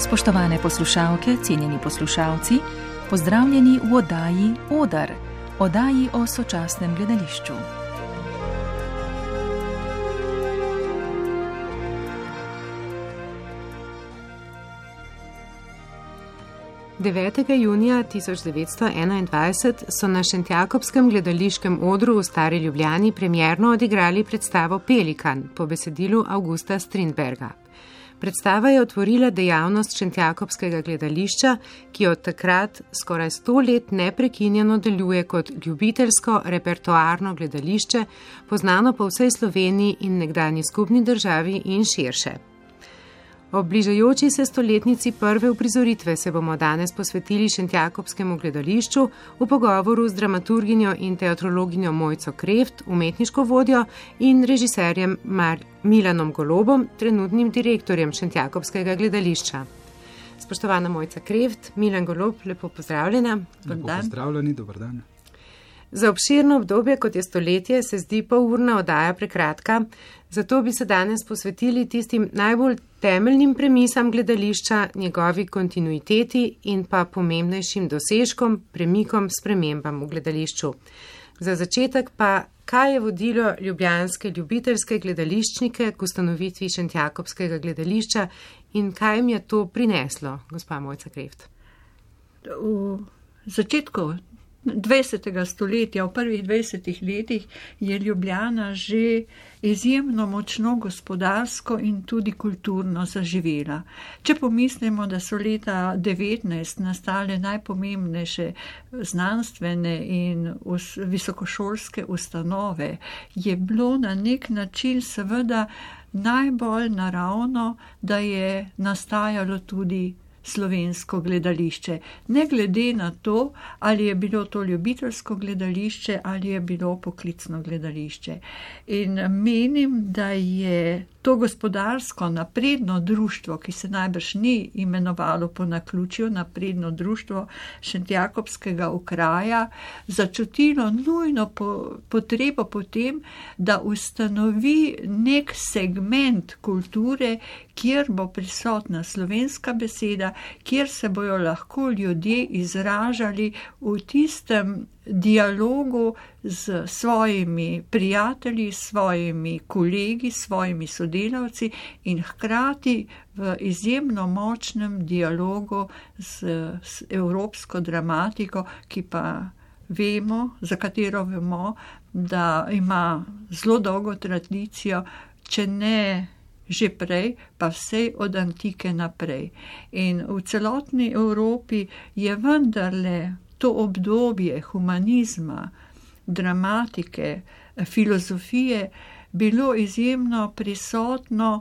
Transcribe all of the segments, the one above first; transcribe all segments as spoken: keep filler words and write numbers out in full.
Spoštovane poslušalke, cenjeni poslušalci, pozdravljeni v oddaji Odar, oddaji o sočasnem gledališču. devetega junija tisoč devetsto enaindvajset so na Šentjakobskem gledališkem odru v Stari Ljubljani premierno odigrali predstavo Pelikan po besedilu Augusta Strindberga. Predstava je otvorila dejavnost Šentjakobskega gledališča, ki od takrat skoraj sto let neprekinjeno deluje kot ljubiteljsko repertoarno gledališče, poznano po vsej Sloveniji in nekdanji skupni državi in širše. Ob bližajoči se stoletnici prve uprizoritve se bomo danes posvetili Šentjakobskemu gledališču v pogovoru z dramaturginjo in teatrologinjo Mojco Kreft, umetniško vodjo, in režiserjem Mar- Milanom Golobom, trenutnim direktorjem Šentjakobskega gledališča. Spoštovana Mojca Kreft, Milan Golob, lepo pozdravljena. Lepo pozdravljeni, dober dan. Za obširno obdobje, kot je stoletje, se zdi polurna oddaja prekratka, zato bi se danes posvetili tistim najbolj temeljnim premisam gledališča, njegovi kontinuiteti in pa pomembnejšim dosežkom, premikom, spremembam v gledališču. Za začetek pa, kaj je vodilo ljubljanske ljubiteljske gledališčnike k ustanovitvi Šentjakobskega gledališča in kaj jim je to prineslo, gospa Mojca Kreft? V začetku dvajsetega stoletja, v prvih dvajsetih letih, je Ljubljana že izjemno močno gospodarsko in tudi kulturno zaživela. Če pomislimo, da so leta devetnajst nastale najpomembnejše znanstvene in visokošolske ustanove, je bilo na nek način seveda najbolj naravno, da je nastajalo tudi slovensko gledališče. Ne glede na to, ali je bilo to ljubiteljsko gledališče ali je bilo poklicno gledališče. In menim, da je to gospodarsko napredno društvo, ki se najbrž ni imenovalo po naključju napredno društvo Šentjakobskega okraja, začutilo nujno po, potrebo po tem, da ustanovi nek segment kulture, kjer bo prisotna slovenska beseda, kjer se bojo lahko ljudje izražali v tistem dialogu z svojimi prijatelji, svojimi kolegi, svojimi sodelavci in hkrati v izjemno močnem dialogu z, z evropsko dramatiko, ki pa vemo, za katero vemo, da ima zelo dolgo tradicijo, če ne že prej, pa vsej od antike naprej. In v celotni Evropi je vendarle to obdobje humanizma, dramatike, filozofije bilo izjemno prisotno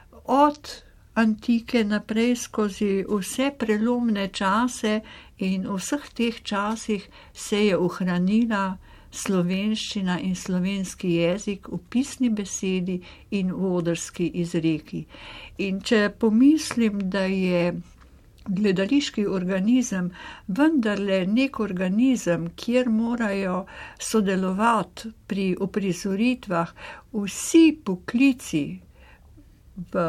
od antike naprej skozi vse prelomne čase in v vseh teh časih se je ohranila slovenščina in slovenski jezik v pisni besedi in v odrski izreki. In če pomislim, da je gledališki organizem vendarle nek organizem, kjer morajo sodelovati pri uprizoritvah vsi poklici v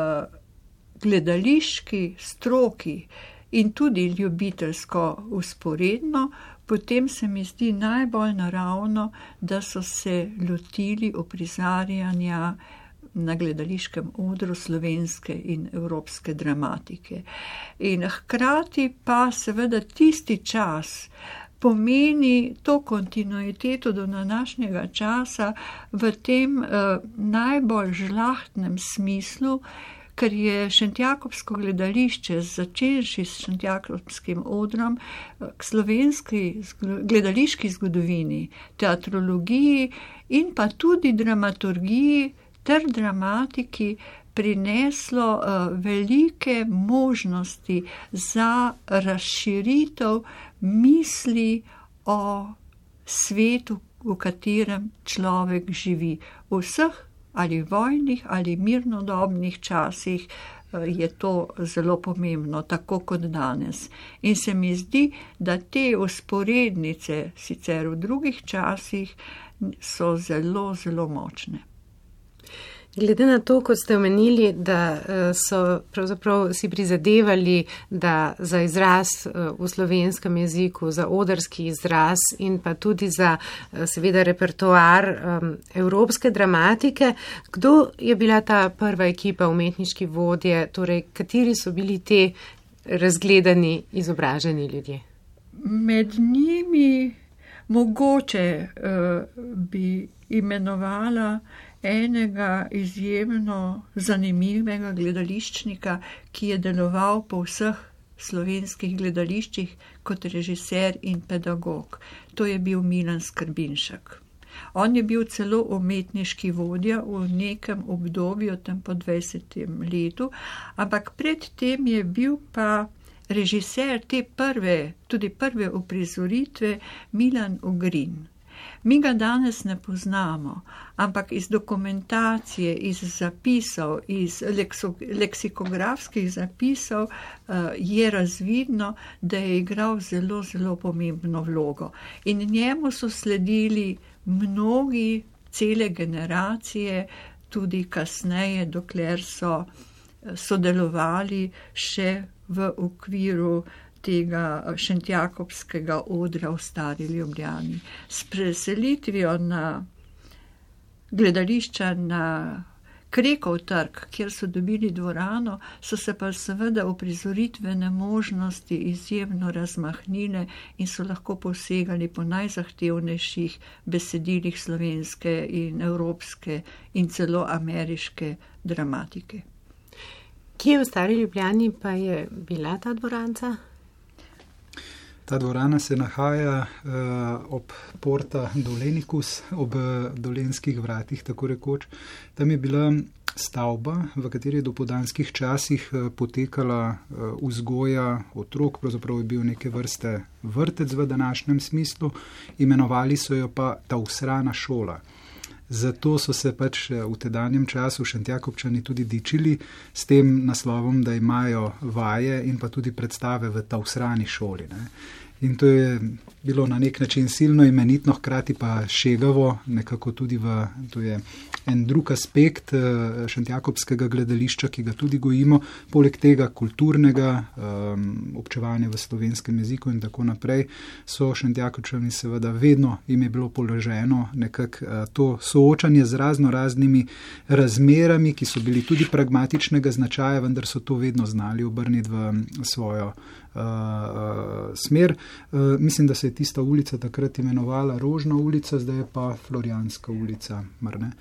gledališki stroki in tudi ljubiteljsko usporedno, potem se mi zdi najbolj naravno, da so se lotili uprizarjanja na gledališkem odru slovenske in evropske dramatike. In hkrati pa seveda tisti čas pomeni to kontinuiteto do današnjega časa v tem eh, najbolj žlahtnem smislu, ker je Šentjakobsko gledališče, začenši s Šentjakobskim odrom, k slovenski gledališki zgodovini, teatrologiji in pa tudi dramaturgiji ter dramatiki prineslo uh, velike možnosti za razširitev misli o svetu, v katerem človek živi. V vseh ali vojnih ali mirnodobnih časih je to zelo pomembno, tako kot danes. In se mi zdi, da te usporednice sicer v drugih časih so zelo, zelo močne. Glede na to, kot ste omenili, da so pravzaprav si prizadevali, da za izraz v slovenskem jeziku, za odrski izraz in pa tudi za seveda repertoar evropske dramatike, kdo je bila ta prva ekipa umetniški vodje, torej kateri so bili te razgledani, izobraženi ljudje? Med njimi mogoče uh, bi imenovala enega izjemno zanimivega gledališčnika, ki je deloval po vseh slovenskih gledališčih kot režiser in pedagog. To je bil Milan Skrbinšek. On je bil celo umetniški vodja v nekem obdobju, tam po dvajsetem letu, ampak predtem je bil pa režiser te prve, tudi prve uprizoritve Milan Ugrin. Mi ga danes ne poznamo, ampak iz dokumentacije, iz zapisov, iz lekso, leksikografskih zapisov uh, je razvidno, da je igral zelo, zelo pomembno vlogo. In njemu so sledili mnogi, cele generacije, tudi kasneje, dokler so sodelovali še v okviru tega šentjakobskega odra v Stari Ljubljani. S preselitvijo na gledališča na Krekov trg, kjer so dobili dvorano, so se pa seveda uprizoritvene možnosti izjemno razmahnile in so lahko posegali po najzahtevnejših besedilih slovenske in evropske in celo ameriške dramatike. Kje v Stari Ljubljani pa je bila ta dvoranca? Ta dvorana se nahaja uh, ob Porta Dolenikus, ob dolenskih vratih, tako rekoč. Tam je bila stavba, v kateri je do podanskih časih uh, potekala uh, vzgoja otrok, pravzaprav je bil neke vrste vrtec v današnjem smislu, imenovali so jo pa Tausrana šola. Zato so se pač v tedanjem času Šentjakobčani tudi dičili s tem naslovom, da imajo vaje in pa tudi predstave v Tausrani šoli. Ne. In to je bilo na nek način silno imenitno, hkrati pa šegavo, nekako tudi v, to je en drug aspekt šentjakobskega gledališča, ki ga tudi gojimo, poleg tega kulturnega um, občevanja v slovenskem jeziku in tako naprej, so Šentjakobčani seveda vedno jim je bilo položeno nekako uh, to soočanje z razno raznimi razmerami, ki so bili tudi pragmatičnega značaja, vendar so to vedno znali obrniti v svojo Uh, uh, smer. Uh, mislim, da se je tista ulica takrat imenovala Rožna ulica, zdaj je pa Florijanska ulica, mar ne?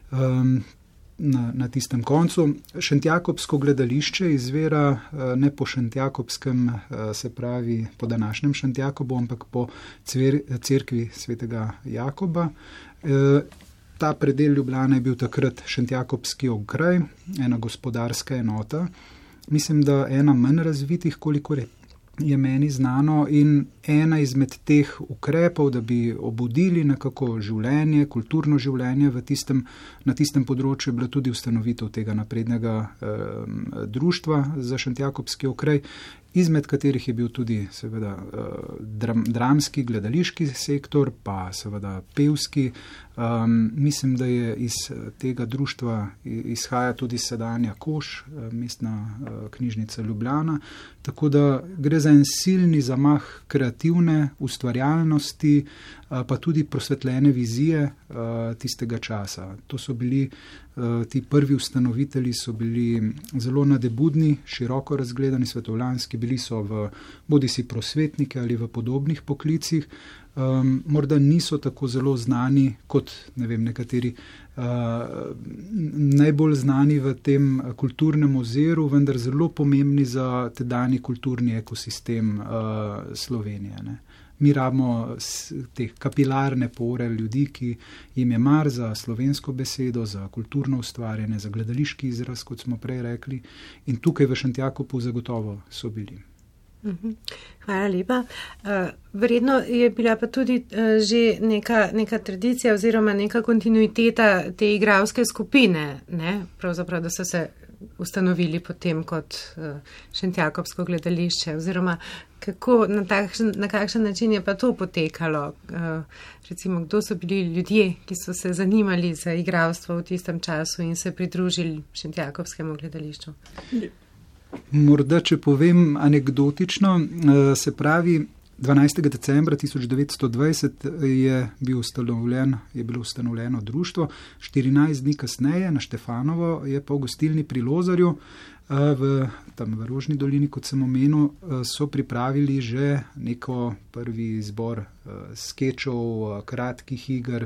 Um, na, na tistem koncu. Šentjakobsko gledališče izvira uh, ne po šentjakobskem, uh, se pravi po današnjem Šentjakobu, ampak po cver, cerkvi svetega Jakoba. Uh, ta predel Ljubljana je bil takrat šentjakobski okraj, ena gospodarska enota. Mislim, da ena manj razvitih, kolikor je je meni znano, in ena izmed teh ukrepov, da bi obudili nekako življenje, kulturno življenje v tistem, na tistem področju, je bila tudi ustanovitev tega naprednega eh, društva za Šentjakobski okraj, izmed katerih je bil tudi seveda dram, dramski, gledališki sektor, pa seveda pevski. Um, mislim, da je iz tega društva izhaja tudi sedanja Koš, mestna knjižnica Ljubljana, tako da gre za en silni zamah kreativne ustvarjalnosti, pa tudi prosvetljene vizije tistega časa. To so bili, ti prvi ustanovitelji so bili zelo nadebudni, široko razgledani, svetovljanski, bili so v bodisi prosvetnike ali v podobnih poklicih. Um, morda niso tako zelo znani kot, ne vem, nekateri uh, najbolj znani v tem kulturnem oziru, vendar zelo pomembni za tedajni kulturni ekosistem uh, Slovenije. Ne. Mi rabimo te kapilarne pore ljudi, ki jim je mar za slovensko besedo, za kulturno ustvarjanje, za gledališki izraz, kot smo prej rekli, in tukaj v Šentjakobu zagotovo so bili. Hvala lepa. Verjetno je bila pa tudi že neka, neka tradicija oziroma neka kontinuiteta te igralske skupine, ne? Pravzaprav, da so se ustanovili potem kot Šentjakobsko gledališče, oziroma Kako, na, takšen, na kakšen način je pa to potekalo? Uh, recimo, kdo so bili ljudje, ki so se zanimali za igralstvo v tistem času in se pridružili Šentjakobskemu gledališču? Morda, če povem anekdotično, uh, se pravi, dvanajstega decembra tisoč devetsto dvajset je, bil ustanovljen, je bilo ustanovljeno društvo, štirinajst dni kasneje na Štefanovo je pa v gostilni pri Lozarju, v, tam v Rožni dolini, kot sem omenil, so pripravili že neko prvi izbor skečov, kratkih iger,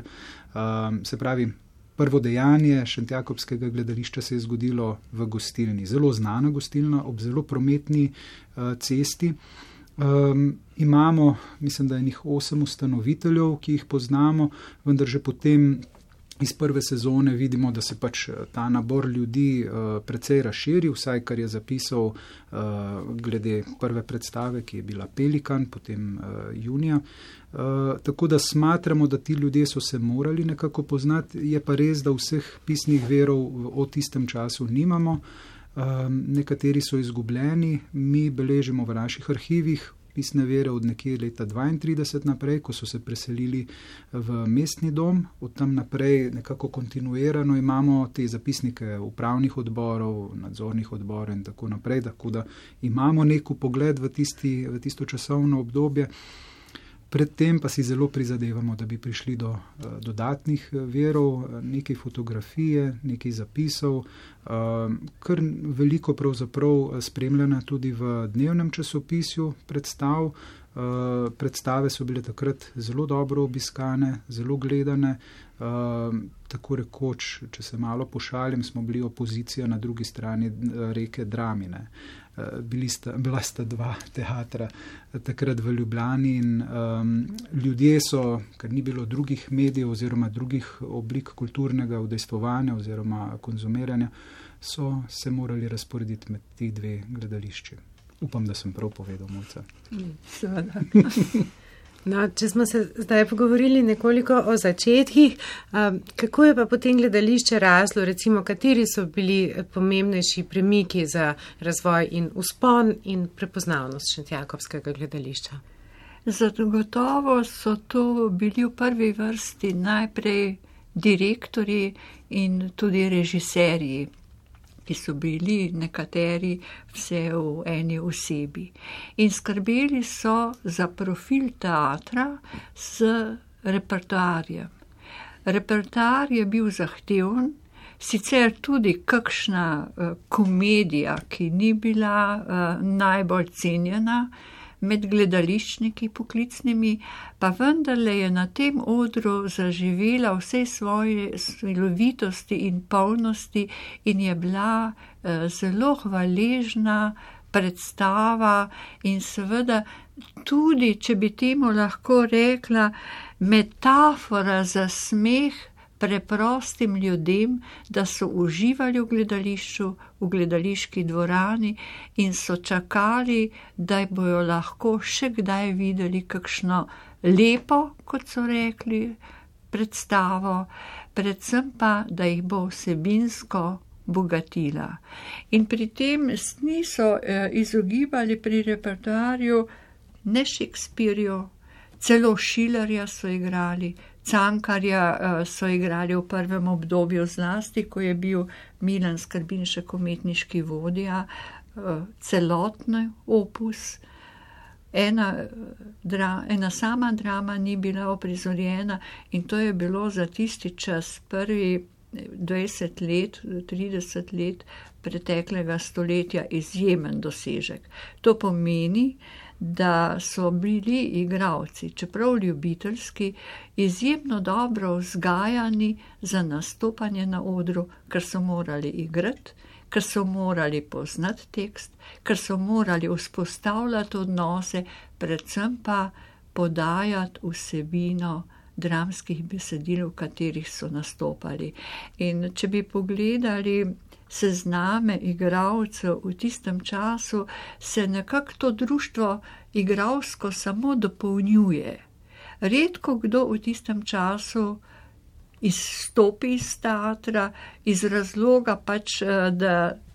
se pravi, prvo dejanje Šentjakobskega gledališča se je zgodilo v gostilni, zelo znana gostilna, ob zelo prometni cesti. Um, imamo, mislim, da je njih osem ustanoviteljev, ki jih poznamo, vendar že potem iz prve sezone vidimo, da se pač ta nabor ljudi uh, precej razširi, vsaj kar je zapisal uh, glede prve predstave, ki je bila Pelikan, potem uh, junija. Uh, tako da smatramo, da ti ljudje so se morali nekako poznati, je pa res, da vseh pisnih verov v tistem času nimamo. Um, nekateri so izgubljeni, mi beležimo v naših arhivih pisne vere od nekje leta dvaintrideset naprej, ko so se preselili v mestni dom, od tam naprej nekako kontinuirano imamo te zapisnike upravnih odborov, nadzornih odborov in tako naprej, tako da imamo nek pogled v, tisti, v tisto časovno obdobje. Predtem pa si zelo prizadevamo, da bi prišli do uh, dodatnih verov, nekaj fotografije, nekaj zapisov, uh, kar veliko pravzaprav spremljena tudi v dnevnem časopisju predstav. Uh, predstave so bile takrat zelo dobro obiskane, zelo gledane, uh, tako rekoč, če se malo pošalim, smo bili opozicija na drugi strani reke Dramine. Bili sta, bila sta dva teatra takrat v Ljubljani in um, ljudje so, ker ni bilo drugih medijev oziroma drugih oblik kulturnega udejstvovanja oziroma konzumiranja, so se morali razporediti med tih dve gledališči. Upam, da sem prav povedal, Mojca. Seveda. No, če smo se zdaj pogovorili nekoliko o začetkih, kako je pa potem gledališče raslo, recimo kateri so bili pomembnejši premiki za razvoj in vzpon in prepoznavnost Šentjakobskega gledališča? Zagotovo so to bili v prvi vrsti najprej direktorji in tudi režiserji, ki so bili nekateri vse v eni osebi. In skrbeli so za profil teatra s repertoarjem. Repertoar je bil zahteven, sicer tudi kakšna uh, komedija, ki ni bila uh, najbolj cenjena med gledališčniki poklicnimi, pa vendarle je na tem odru zaživela vse svoje silovitosti in polnosti in je bila eh, zelo hvaležna predstava in seveda tudi, če bi temu lahko rekla, metafora za smeh preprostim ljudem, da so uživali v gledališču, v gledališki dvorani in so čakali, da bojo lahko še kdaj videli kakšno lepo, kot so rekli, predstavo, predvsem pa, da jih bo vsebinsko bogatila. In pri tem niso eh, izogibali pri repertoarju ne Shakespearju, celo Schillerja so igrali, Cankarja uh, so igrali v prvem obdobju zlasti, ko je bil Milan Skrbinšek umetniški vodja, uh, celotni opus. Ena, dra, ena sama drama ni bila oprizorjena in to je bilo za tisti čas prvi dvajset let, trideset let preteklega stoletja izjemen dosežek. To pomeni, da so bili igralci, čeprav ljubiteljski, izjemno dobro vzgajani za nastopanje na odru, ker so morali igrati, ker so morali poznati tekst, ker so morali vzpostavljati odnose, predvsem pa podajati vsebino dramskih besedil, v katerih so nastopali. In če bi pogledali sezname igralcev v tistem času, se nekako to društvo igralsko samo dopolnjuje. Redko kdo v tistem času izstopi iz teatra iz razloga pač, da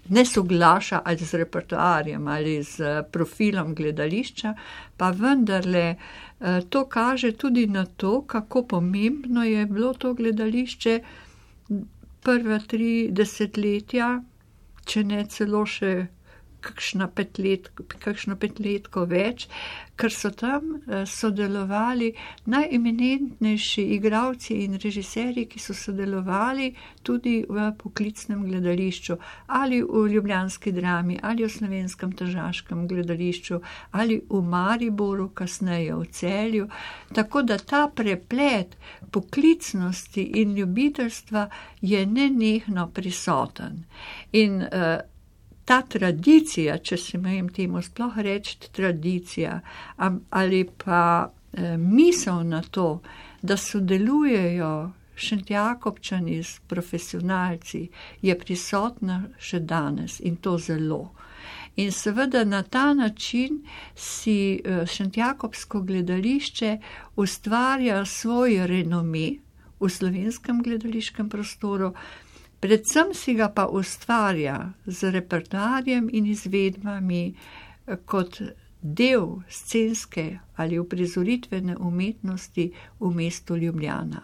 ne soglaša ali z repertoarjem ali z profilom gledališča, pa vendarle to kaže tudi na to, kako pomembno je bilo to gledališče prva tri desetletja, če ne celo še kakšna petlet, kakšno petletko več, ker so tam sodelovali najeminentnejši igralci in režiserji, ki so sodelovali tudi v poklicnem gledališču, ali v ljubljanski drami, ali v slovenskem tržaškem gledališču, ali v Mariboru, kasneje v Celju. Tako da ta preplet poklicnosti in ljubiteljstva je nenehno prisoten. In uh, ta tradicija, če se imam temu sploh reči tradicija, ali pa e, misel na to, da sodelujejo Šentjakobčani s profesionalci, je prisotna še danes in to zelo. In seveda na ta način si Šentjakobsko gledališče ustvarja svoj renome v slovenskem gledališkem prostoru, predvsem si ga pa ustvarja z repertoarjem in izvedbami kot del scenske ali uprizoritvene umetnosti v mestu Ljubljana.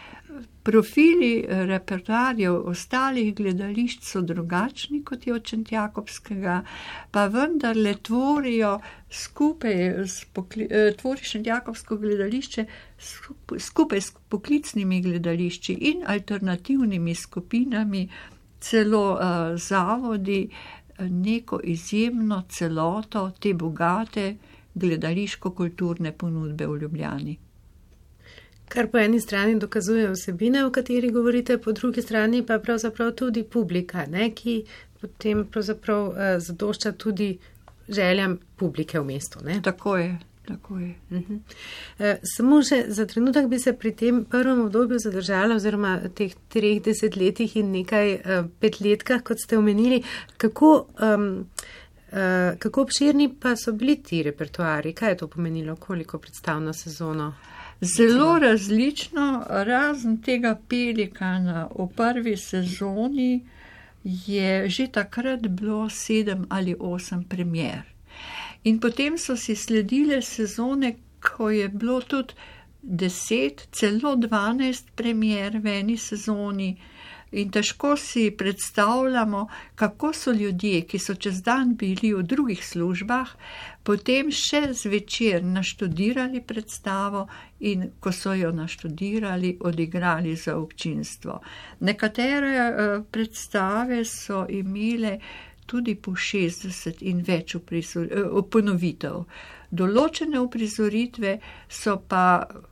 Profili repertoarjev ostalih gledališč so drugačni kot je od Šentjakobskega, pa vendarle tvorijo skupaj, tvori Šentjakobsko gledališče skupaj s poklicnimi gledališči in alternativnimi skupinami, celo uh, zavodi, neko izjemno celoto te bogate gledališko-kulturne ponudbe v Ljubljani. Kar po eni strani dokazuje vsebine, o kateri govorite, po drugi strani pa pravzaprav tudi publika, ne, ki potem pravzaprav uh, zadošča tudi željam publike v mestu. Ne? Tako je, tako je. Uh-huh. Uh, samo še za trenutek bi se pri tem prvem obdobju zadržala, oziroma teh treh desetletjih in nekaj uh, petletkah, kot ste omenili, kako, um, uh, kako obširni pa so bili ti repertoari, kaj je to pomenilo, koliko predstav na sezono? Zelo različno, razen tega Pelikana v prvi sezoni je že takrat bilo sedem ali osem premier. In potem so si sledile sezone, ko je bilo tudi deset, celo dvanajst premier v eni sezoni. In težko si predstavljamo, kako so ljudje, ki so čez dan bili v drugih službah, potem še zvečer naštudirali predstavo in ko so jo naštudirali, odigrali za občinstvo. Nekatere uh, predstave so imele tudi po šestdeset in več uprizor, uh, ponovitev. Določene uprizoritve so pa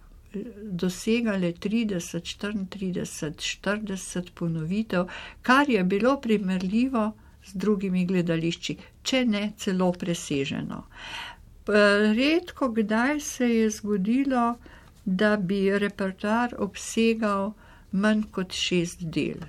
dosegale trideset, štiriintrideset, štirideset ponovitev, kar je bilo primerljivo z drugimi gledališči, če ne celo preseženo. Redko kdaj se je zgodilo, da bi repertoar obsegal manj kot šest del.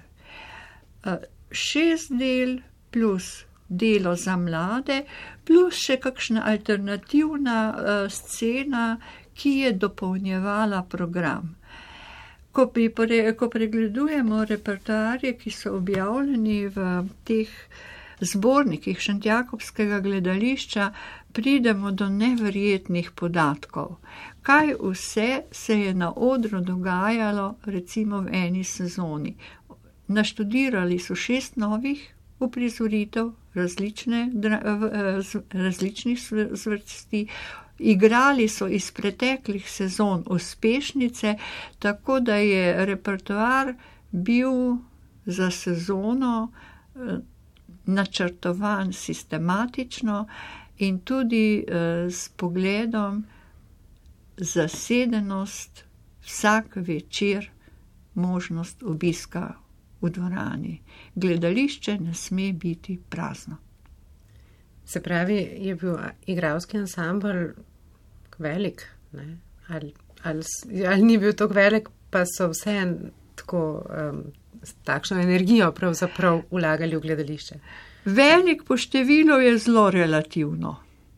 Šest del plus delo za mlade, plus še kakšna alternativna uh, scena, ki je dopolnjevala program. Ko, pri, ko pregledujemo repertoarje, ki so objavljeni v teh zbornikih Šentjakobskega gledališča, pridemo do neverjetnih podatkov. Kaj vse se je na odru dogajalo recimo v eni sezoni? Naštudirali so šest novih uprizoritev različne, različnih zvrsti, igrali so iz preteklih sezon uspešnice, tako da je repertoar bil za sezono načrtovan sistematično in tudi s pogledom zasedenost vsak večer, možnost obiska v dvorani. Gledališče ne sme biti prazno. Se pravi, je bil igralski ansambl velik, ne? Ali, ali, ali ni bil tako velik, pa so vse tako um, s takšno energijo pravzaprav vlagali v gledališče? Velik po številu je zelo relativno.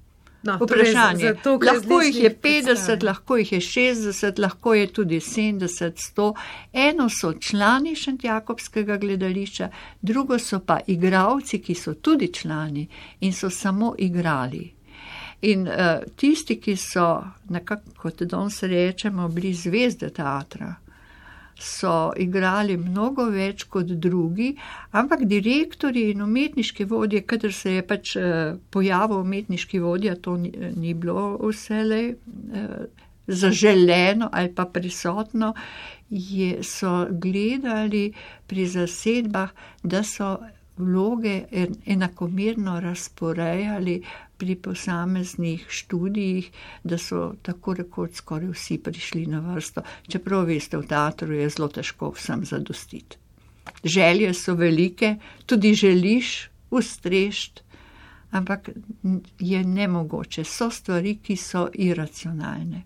No, vprašanje. Za, za to, lahko jih je petdeset, predstavi. Lahko jih je šestdeset, lahko je tudi sedemdeset, sto. Eno so člani Šentjakobskega gledališča, drugo so pa igralci, ki so tudi člani in so samo igrali. In uh, tisti, ki so, nekako kot danes rečemo, bili zvezde teatra, so igrali mnogo več kot drugi, ampak direktori in umetniški vodje, kadar se je pač pojavil umetniški vodja, to ni, ni bilo vselej eh, zaželeno ali pa prisotno, je, so gledali pri zasedbah, da so vloge enakomerno razporejali pri posameznih študijih, da so tako rekoč skoraj vsi prišli na vrsto. Čeprav veste, v teatru je zelo težko vsem zadostiti. Želje so velike, tudi želiš ustrešti, ampak je nemogoče. So stvari, ki so iracionalne.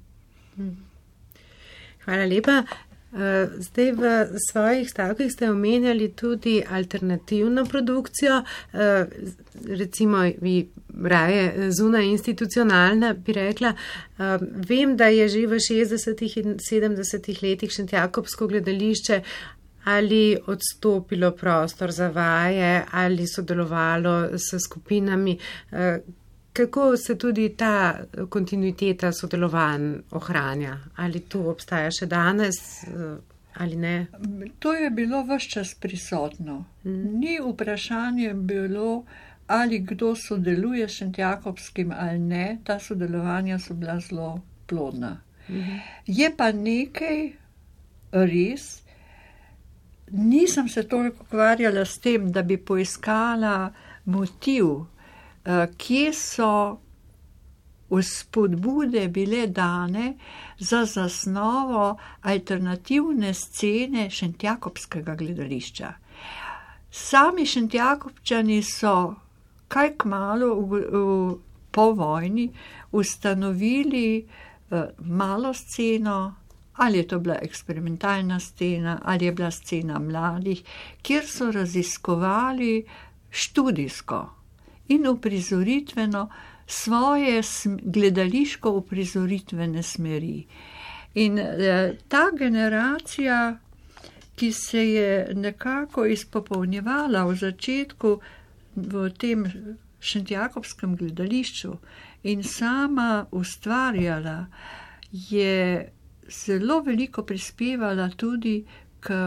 Hvala lepa. Zdaj v svojih stavkih ste omenjali tudi alternativno produkcijo, recimo vi raje zunaj institucionalna, bi rekla. Vem, da je že v šestdesetih in sedemdesetih letih Šentjakobsko gledališče ali odstopilo prostor za vaje, ali sodelovalo s skupinami. Kako se tudi ta kontinuiteta sodelovanj ohranja? Ali to obstaja še danes ali ne? To je bilo vse čas prisotno. Mm. Ni vprašanje bilo, ali kdo sodeluje s Šentjakobskim ali ne. Ta sodelovanja so bila zelo plodna. Mm. Je pa nekaj res. Nisem se toliko ukvarjala s tem, da bi poiskala motiv, kje so vzpodbude bile dane za zasnovo alternativne scene Šentjakobskega gledališča. Sami Šentjakobčani so kaj kmalu v, v, po vojni ustanovili uh, malo sceno, ali je to bila eksperimentalna scena, ali je bila scena mladih, kjer so raziskovali študijsko in uprizoritveno svoje gledališko uprizoritvene smeri. In eh, ta generacija, ki se je nekako izpopolnjevala v začetku v tem Šentjakobskem gledališču in sama ustvarjala, je zelo veliko prispevala tudi k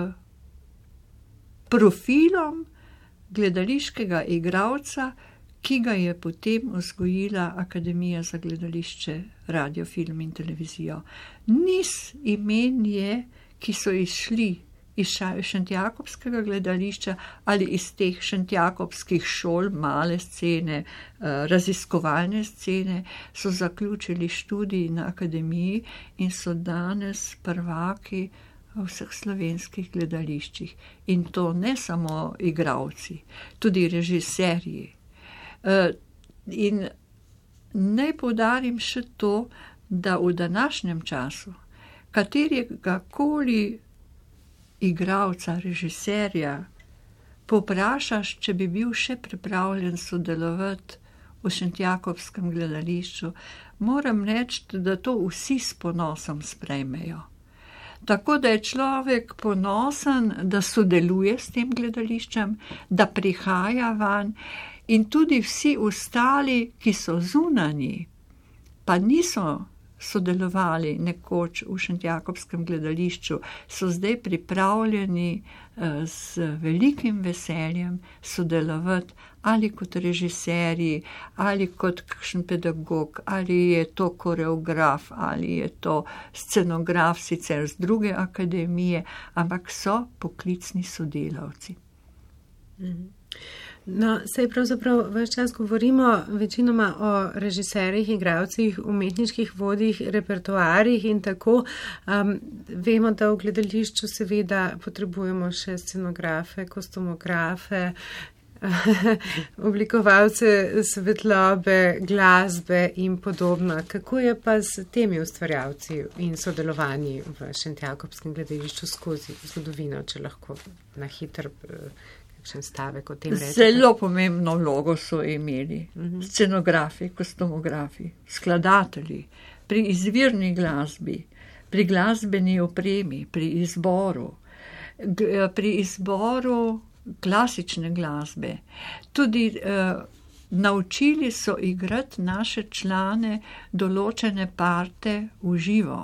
profilom gledališkega igralca, ki ga je potem vzgojila Akademija za gledališče, radio, film in televizijo. Niz imen je, ki so izšli iz Šentjakobskega gledališča ali iz teh Šentjakobskih šol, male scene, raziskovalne scene, so zaključili študij na Akademiji in so danes prvaki v vseh slovenskih gledališčih. In to ne samo igralci, tudi režiserji. Uh, in naj poudarim še to, da v današnjem času katerega koli igralca, režiserja povprašaš, če bi bil še pripravljen sodelovati v Šentjakobskem gledališču, moram reči, da to vsi s ponosom sprejmejo. Tako da je človek ponosen, da sodeluje s tem gledališčem, da prihaja van. In tudi vsi ostali, ki so zunanji, pa niso sodelovali nekoč v Šentjakobskem gledališču, so zdaj pripravljeni z velikim veseljem sodelovati ali kot režiserji, ali kot kakšen pedagog, ali je to koreograf, ali je to scenograf, sicer z druge akademije, ampak so poklicni sodelavci. Mhm. No, sej pravzaprav ves čas govorimo večinoma o režiserjih, igralcih, umetniških vodjih, repertoarjih in tako. Um, vemo, da v gledališču seveda potrebujemo še scenografe, kostumografe, oblikovalce svetlobe, glasbe in podobno. Kako je pa s temi ustvarjalci in sodelovanji v Šentjakobskem gledališču skozi zgodovino, če lahko na hitro kakšen stavek o tem reči? Zelo pomembno vlogo so imeli uh-huh. scenografi, kostumografi, skladatelji, pri izvirni glasbi, pri glasbeni opremi, pri izboru, pri izboru klasične glasbe. Tudi uh, naučili so igrati naše člane določene parte v živo.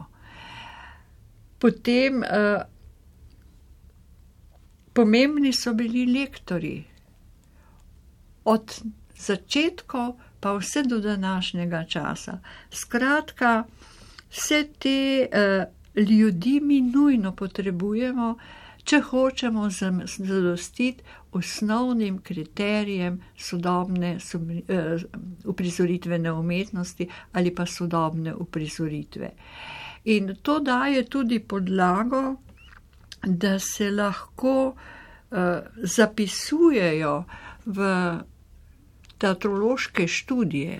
Potem uh, pomembni so bili lektorji. Od začetkov pa vse do današnjega časa. Skratka, vse te uh, ljudi mi nujno potrebujemo, če hočemo zadostiti osnovnim kriterijem sodobne uh, uprizoritvene umetnosti ali pa sodobne uprizoritve. In to daje tudi podlago, da se lahko uh, zapisujejo v teatrološke študije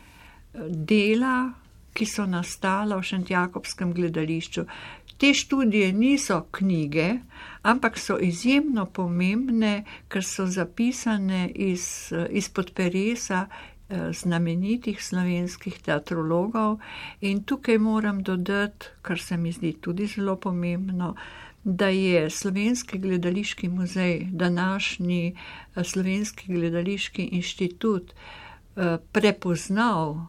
dela, ki so nastala v Šentjakobskem gledališču. Te študije niso knjige, ampak so izjemno pomembne, ker so zapisane iz, izpod peresa znamenitih slovenskih teatrologov. In tukaj moram dodati, kar se mi zdi tudi zelo pomembno, da je Slovenski gledališki muzej, današnji Slovenski gledališki inštitut, prepoznal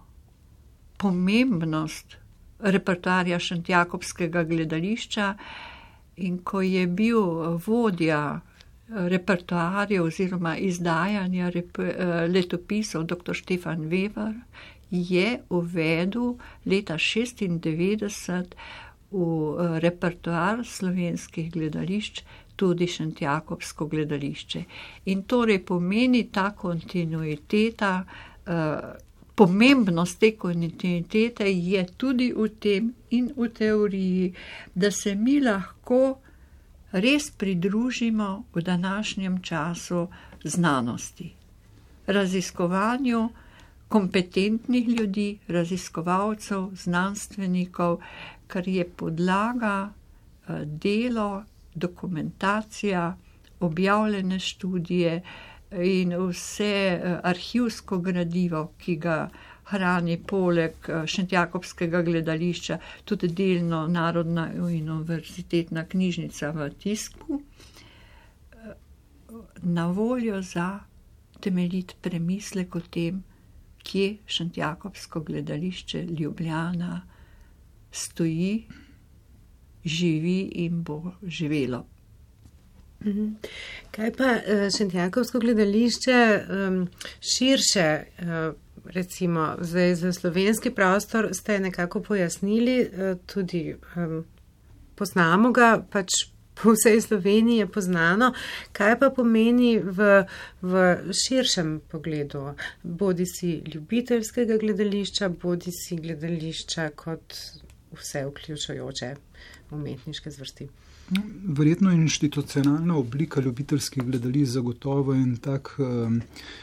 pomembnost repertoarja Šentjakobskega gledališča, in ko je bil vodja repertoarja oziroma izdajanja rep- letopisov dr. Štefan Weber, je uvedel leta šestindevetdeset v repertoar slovenskih gledališč tudi Šentjakobsko gledališče. In torej pomeni ta kontinuiteta, pomembnost te kontinuitete je tudi v tem in v teoriji, da se mi lahko res pridružimo v današnjem času znanosti, raziskovanju kompetentnih ljudi, raziskovalcev, znanstvenikov, kar je podlaga delo, dokumentacija, objavljene študije in vse arhivsko gradivo, ki ga hrani poleg Šentjakobskega gledališča tudi delno Narodna univerzitetna knjižnica v tisku, na voljo za temeljit premislek o tem, kje Šentjakobsko gledališče Ljubljana stoji, živi in bo živelo. Kaj pa Šentjakobsko gledališče širše, recimo zdaj za slovenski prostor ste nekako pojasnili, tudi poznamo ga, pač po vsej Sloveniji je poznano, kaj pa pomeni v, v širšem pogledu, bodi si ljubiteljskega gledališča, bodi si gledališča kot vse vključujoče umetniške zvrsti. Verjetno institucionalna oblika ljubiteljskih gledališč zagotovo in tak um,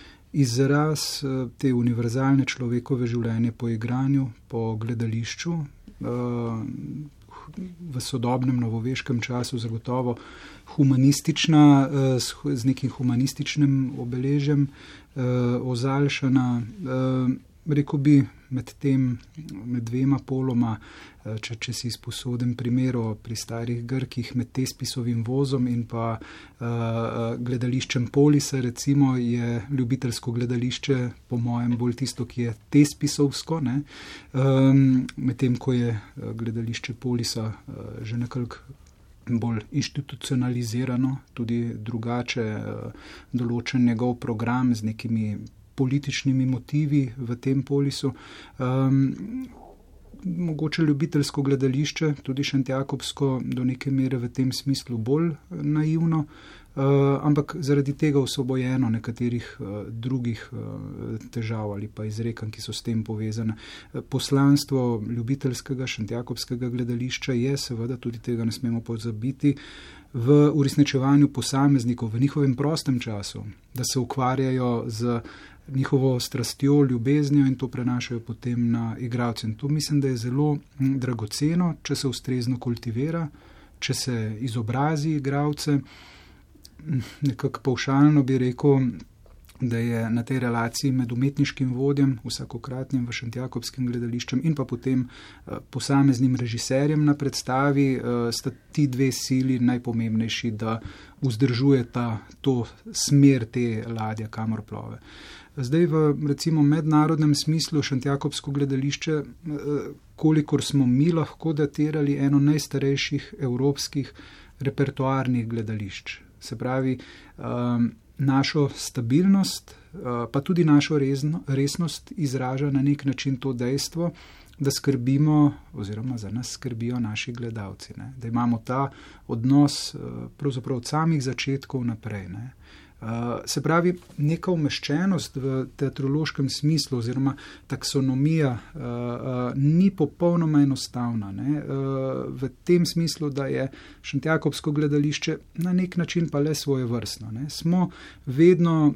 izraz uh, te univerzalne človekove življenje po igranju, po gledališču, uh, v sodobnem novoveškem času zagotovo humanistična, uh, z, z nekim humanističnim obeležjem, uh, ozaljšana, uh, rekel bi med tem, med dvema poloma, če, če si izposodim primero pri starih Grkih med Tespisovim vozom in pa uh, gledališčem Polisa, recimo, je ljubiteljsko gledališče po mojem bolj tisto, ki je Tespisovsko, ne? Um, medtem ko je gledališče Polisa uh, že nekoliko bolj institucionalizirano, tudi drugače uh, določen njegov program z nekimi političnimi motivi v tem Polisu. Um, mogoče ljubiteljsko gledališče, tudi Šentjakobsko, do neke mere v tem smislu bolj naivno, uh, ampak zaradi tega osvobojeno nekaterih uh, drugih uh, težav ali pa izrekanj, ki so s tem povezane. Poslanstvo ljubiteljskega Šentjakobskega gledališča je, seveda tudi tega ne smemo pozabiti, v uresničevanju posameznikov v njihovem prostem času, da se ukvarjajo z njihovo strastjo, ljubeznijo in to prenašajo potem na igralce. In to mislim, da je zelo dragoceno, če se ustrezno kultivira, če se izobrazi igralce. nekako pavšalno bi rekel, da je na tej relaciji med umetniškim vodjem, vsakokratnim v Šentjakobskem gledališčem in pa potem posameznim režiserjem na predstavi, sta ti dve sili najpomembnejši, da vzdržujeta to smer te ladje, kamor plove. Zdaj v recimo mednarodnem smislu Šentjakobsko gledališče, kolikor smo mi lahko datirali, eno najstarejših evropskih repertoarnih gledališč. Se pravi, našo stabilnost, pa tudi našo resnost izraža na nek način to dejstvo, da skrbimo, oziroma za nas skrbijo naši gledalci, ne? Da imamo ta odnos pravzaprav od samih začetkov naprej. Ne? Se pravi, neka umeščenost v teatrološkem smislu oziroma taksonomija ni popolnoma enostavna. Ne? V tem smislu, da je Šentjakobsko gledališče na nek način pa le svojevrstno. Ne? Smo vedno,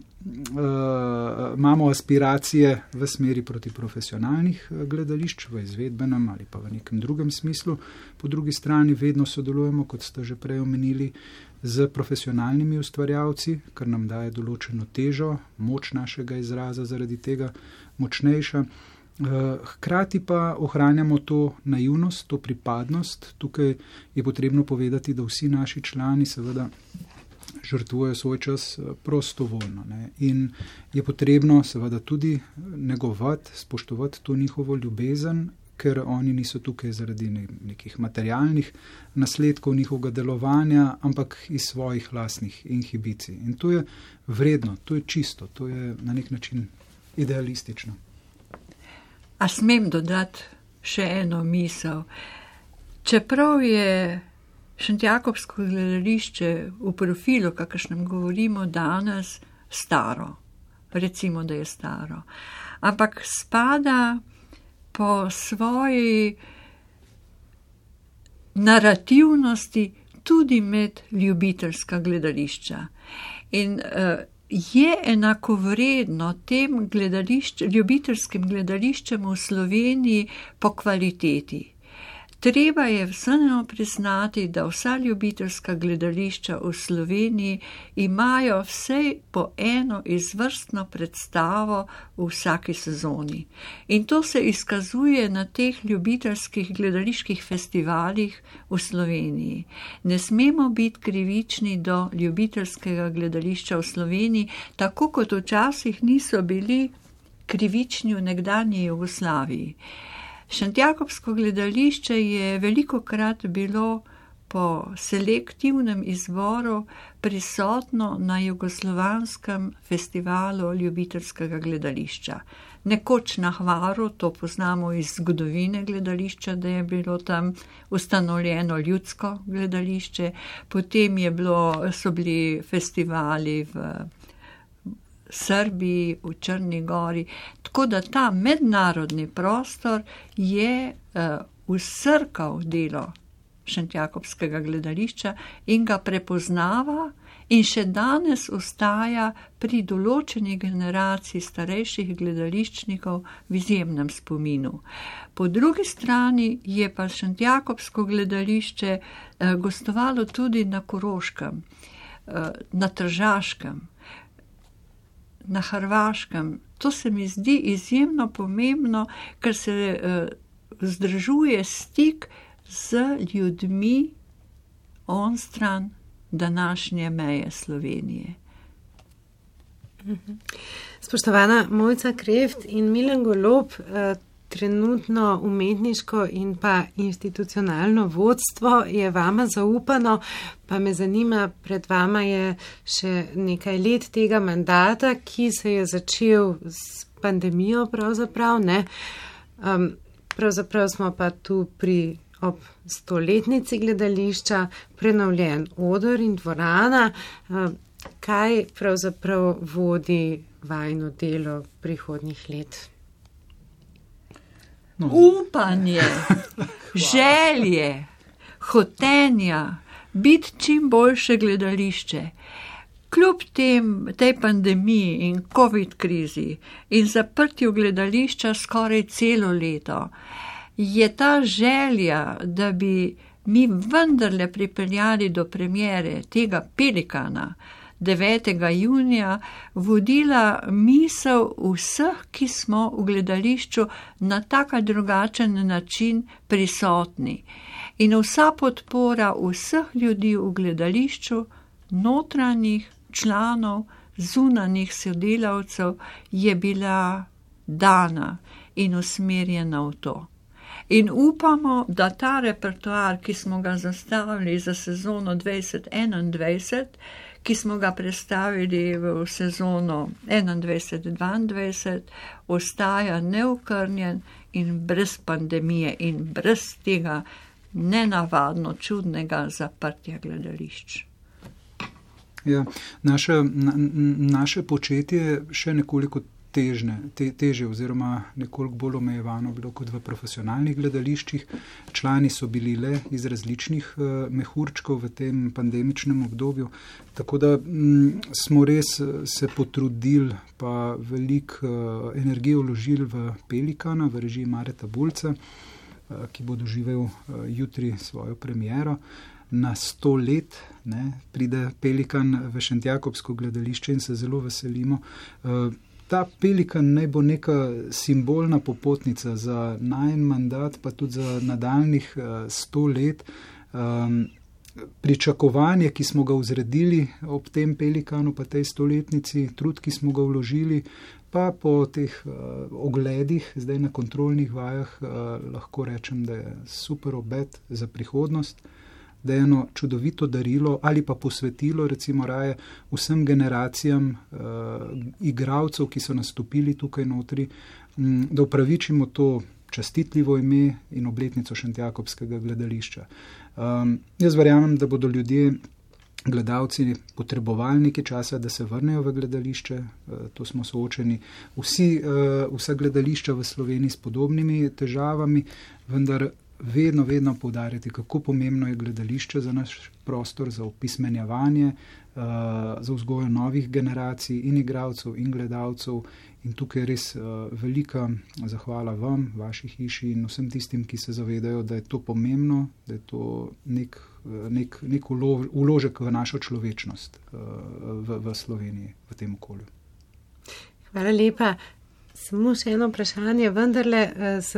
imamo aspiracije v smeri proti profesionalnih gledališč, v izvedbenem ali pa v nekem drugem smislu. Po drugi strani vedno sodelujemo, kot ste že prej omenili, z profesionalnimi ustvarjalci, kar nam daje določeno težo, moč našega izraza zaradi tega močnejša. Hkrati pa ohranjamo to naivnost, to pripadnost. Tukaj je potrebno povedati, da vsi naši člani seveda žrtvujejo svoj čas prostovoljno. Ne? In je potrebno seveda tudi negovati, spoštovati to njihovo ljubezen, ker oni niso tukaj zaradi nekih materialnih nasledkov njihovega delovanja, ampak iz svojih lastnih inhibicij. In to je vredno, to je čisto, to je na nek način idealistično. A smem dodati še eno misel? Čeprav je Šentjakobsko gledališče v profilu, kakršnem govorimo danes, staro, recimo, da je staro, ampak spada po svoji narativnosti tudi med ljubiteljska gledališča. In uh, je enakovredno tem gledališč, ljubiteljskim gledališčem v Sloveniji po kvaliteti. Treba je vseeno priznati, da vsa ljubiteljska gledališča v Sloveniji imajo vsej po eno izvrstno predstavo v vsaki sezoni. In to se izkazuje na teh ljubiteljskih gledaliških festivalih v Sloveniji. Ne smemo biti krivični do ljubiteljskega gledališča v Sloveniji, tako kot včasih niso bili krivični v nekdanji Jugoslaviji. Šentjakobsko gledališče je velikokrat bilo po selektivnem izboru prisotno na jugoslovanskem festivalu ljubiteljskega gledališča. Nekoč na Hvaru, to poznamo iz zgodovine gledališča, da je bilo tam ustanovljeno ljudsko gledališče, potem je bilo, so bili festivali v Srbiji, v Črni gori, tako da ta mednarodni prostor je uh, usrkal delo Šentjakobskega gledališča in ga prepoznava in še danes ostaja pri določeni generaciji starejših gledališčnikov v izjemnem spominu. Po drugi strani je pa Šentjakobsko gledališče uh, gostovalo tudi na Koroškem, uh, na Tržaškem, na Hrvaškem. To se mi zdi izjemno pomembno, ker se uh, vzdržuje stik z ljudmi onstran današnje meje Slovenije. Spoštovana Mojca Kreft in Milan Golob, uh, trenutno umetniško in pa institucionalno vodstvo je vama zaupano, pa me zanima, pred vama je še nekaj let tega mandata, ki se je začel s pandemijo pravzaprav, ne? Um, pravzaprav smo pa tu pri ob stoletnici gledališča, prenovljen oder in dvorana. Um, kaj pravzaprav vodi vajino delo prihodnjih let? No. Upanje, želje, hotenja, biti čim boljše gledališče. Kljub tem, tej pandemiji in covid krizi in zaprtju gledališča skoraj celo leto, je ta želja, da bi mi vendarle pripeljali do premiere tega Pelikana, devetega junija vodila misel vseh, ki smo v gledališču na tak ali drugačen način prisotni. In vsa podpora vseh ljudi v gledališču, notranjih članov, zunanjih sodelavcev je bila dana in usmerjena v to. In upamo, da ta repertoar, ki smo ga zastavili za sezono dvajset enaindvajset, ki smo ga predstavili v sezono enaindvajset dvaindvajset, ostaja neokrnjen in brez pandemije in brez tega nenavadno čudnega zaprtja gledališč. Ja, naše, na, naše početje je še nekoliko težne, te, teže oziroma nekoliko bolj omejevano bilo kot v profesionalnih gledališčih. Člani so bili le iz različnih uh, mehurčkov v tem pandemičnem obdobju, tako da m, smo res se potrudili pa veliko uh, energijo vložili v Pelikana, v režiji Mareta Bulca, uh, ki bo doživel uh, jutri svojo premiero. Na sto let ne, pride Pelikan v Šentjakobsko gledališče in se zelo veselimo. Uh, Ta Pelikan naj bo neka simbolna popotnica za najin mandat, pa tudi za nadaljnih sto let. Um, pričakovanje, ki smo ga vzredili ob tem Pelikanu, pa tej stoletnici, trud, ki smo ga vložili, pa po teh uh, ogledih, zdaj na kontrolnih vajah, uh, lahko rečem, da je super obet za prihodnost, da je eno čudovito darilo ali pa posvetilo recimo raje vsem generacijam uh, igralcev, ki so nastopili tukaj notri, m, da upravičimo to častitljivo ime in obletnico Šentjakobskega gledališča. Um, jaz verjamem, da bodo ljudje, gledalci potrebovali nekaj časa, da se vrnejo v gledališče. Uh, to smo soočeni vsi, uh, vsa gledališča v Sloveniji s podobnimi težavami, vendar vedno, vedno poudarjati, kako pomembno je gledališče za naš prostor, za opismenjevanje, uh, za vzgojo novih generacij in igralcev in gledalcev. In tukaj je res uh, velika zahvala vam, vaši hiši in vsem tistim, ki se zavedajo, da je to pomembno, da je to nek, nek, nek vložek v našo človečnost uh, v, v Sloveniji, v tem okolju. Hvala lepa. Samo še eno vprašanje, vendarle s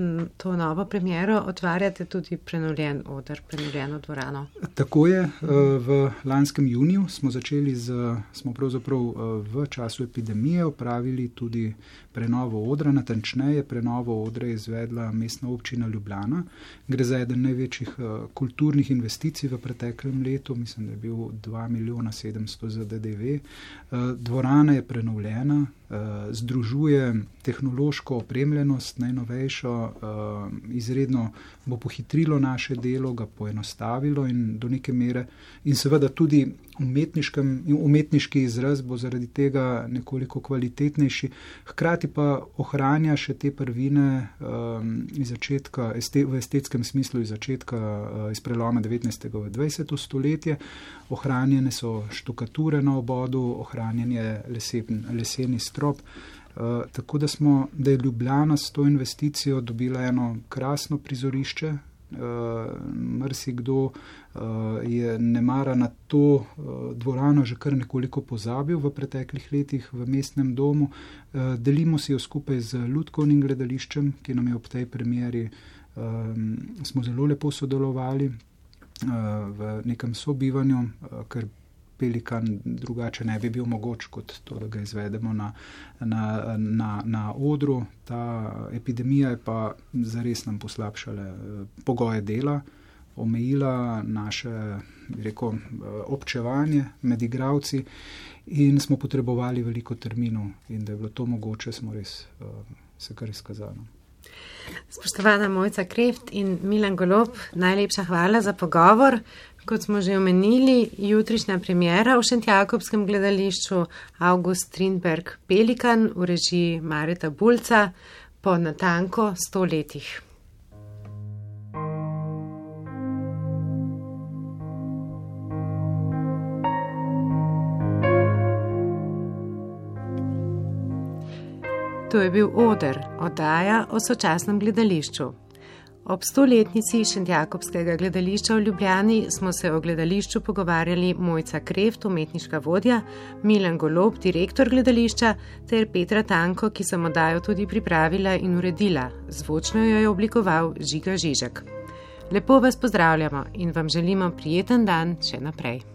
to novo premiero otvarjate tudi prenovljen oder, prenovljeno dvorano. Tako je, v lanskem juniju smo začeli z, smo pravzaprav v času epidemije opravili tudi prenovo odra, natančneje prenovo odra je izvedla Mestna občina Ljubljana. Gre za eden največjih kulturnih investicij v preteklem letu, mislim, da je bil dva milijona sedemsto za D D V. Dvorana je prenovljena, združuje tehnološko opremljenost, najnovejšo, izredno bo pohitrilo naše delo, ga poenostavilo in do neke mere in seveda tudi umetniški izraz bo zaradi tega nekoliko kvalitetnejši, hkrati pa ohranja še te prvine iz začetka, v estetskem smislu iz začetka, iz preloma devetnajstega v dvajseto stoletje. Ohranjene so štukature na obodu, ohranjen je lesen, leseni strop. Uh, tako da smo, da je Ljubljana s to investicijo dobila eno krasno prizorišče. Uh, marsikdo uh, je nemara na to uh, dvorano že kar nekoliko pozabil v preteklih letih v mestnem domu. Uh, delimo si jo skupaj z Lutkovnim gledališčem, ki nam je ob tej premieri um, smo zelo lepo sodelovali uh, v nekem sobivanju, uh, ker Pelikan drugače ne bi bil mogoč kot to, da ga izvedemo na, na, na, na odru. Ta epidemija je pa zares nam poslabšala pogoje dela, omejila naše, bi rekel, občevanje med igralci in smo potrebovali veliko terminov in da je bilo to mogoče, smo res uh, se kar izkazali. Spoštovana Mojca Kreft in Milan Golob, najlepša hvala za pogovor. Kot smo že omenili, jutrišnja premiera v Šentjakobskem gledališču August Strindberg Pelikan v režiji Mareta Bulca po natanko sto letih. To je bil Oder, oddaja o sočasnem gledališču. Ob stoletnici Šentjakobskega gledališča v Ljubljani smo se o gledališču pogovarjali Mojca Kreft, umetniška vodja, Milan Golob, direktor gledališča, ter Petra Tanko, ki sem oddajo tudi pripravila in uredila. Zvočno jo je oblikoval Žiga Žižek. Lepo vas pozdravljamo in vam želimo prijeten dan še naprej.